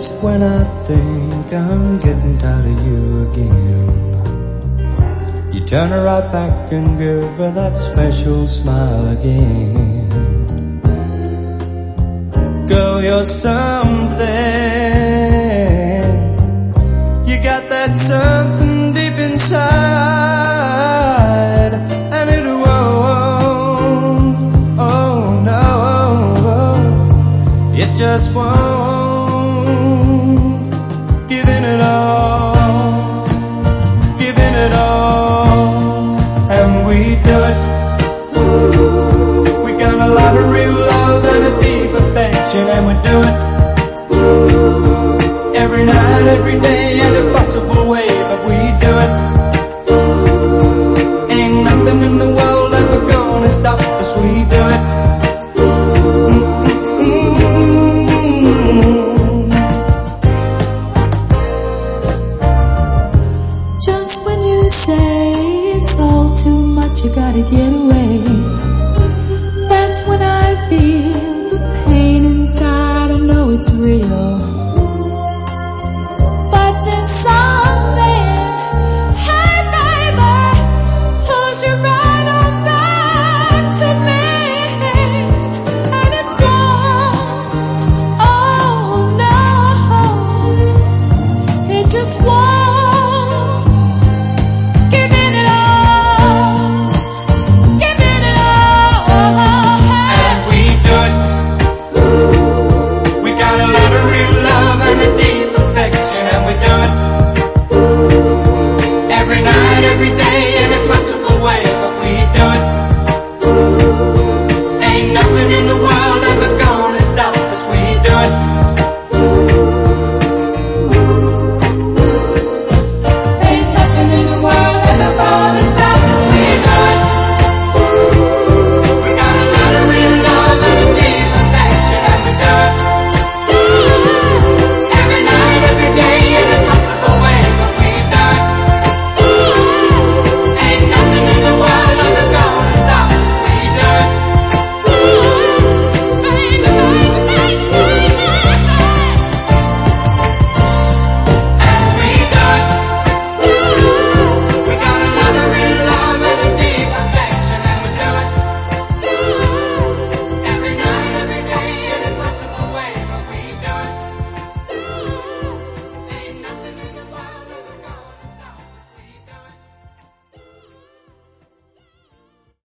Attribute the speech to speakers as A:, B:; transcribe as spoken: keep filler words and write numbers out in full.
A: just when I think I'm getting tired of you again, you turn her right back and give her that special smile again. Girl, you're something. You got that something deep inside, and it won't, oh no, it just won't. Giving it all, giving it all, and we do it. We got a lot of real love and a deep affection, and we do it every night, every day, in a possible way, but we do it. Ain't nothing in the world ever gonna stop us, we do it. Mm-hmm.
B: Just when you say it's all too much, you gotta get away, that's when I feel the pain inside. I know it's real.